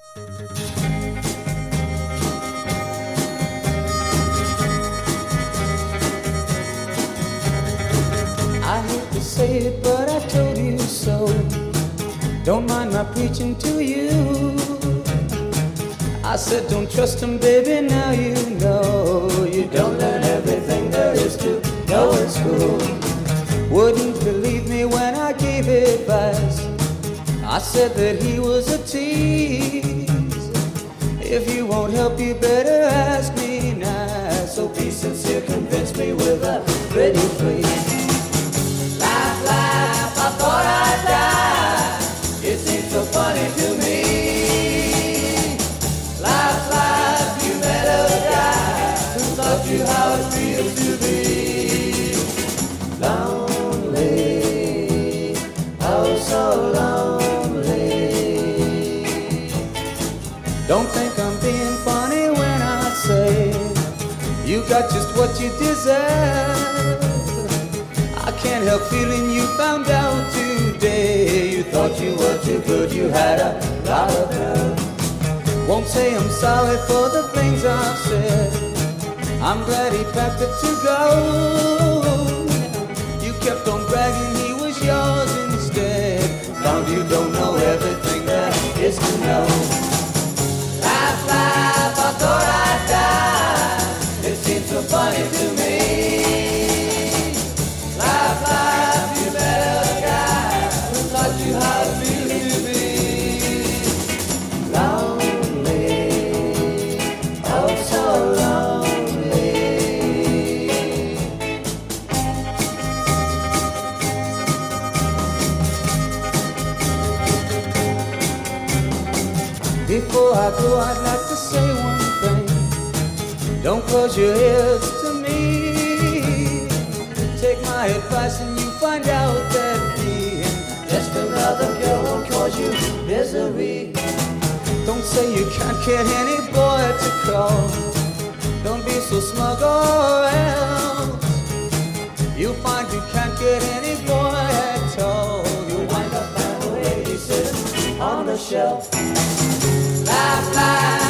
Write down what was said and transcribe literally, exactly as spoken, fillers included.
I hate to say it, but I told you so. Don't mind my preaching to you. I said don't trust him, baby, now you know. You don't learn everything there is to know in school. Wouldn't believe me when I gave advice. I said that he was a tease. If you won't help, you better ask me nice. So be sincere, convince me with a pretty please. Laugh, laugh, I thought I'd die. It seems so funny to me. Laugh, laugh, you met a guy who taught you how it feels to be lonely, oh so lonely. Don't think I'm being funny when I say you got just what you deserve. I can't help feeling you found out today. You thought you were too good, you had a lot of nerve. Won't say I'm sorry for the things I've said. I'm glad he packed it to go. You kept on bragging he was yours instead. Found you don't know everything there is to know. Laugh, laugh, I thought I'd die. It seems so funny to me. Laugh, laugh, you met a guy who taught you how it feels to be lonely, oh so lonely. Before I go, I'd like to say one thing. Don't close your ears to me. Take my advice and you find out that being just another girl won't cause you misery. Don't say you can't get any boy to call. Don't be so smug or else you'll find you can't get any boy at all. You'll wind up that lady sitting on the shelf. Laugh, laugh.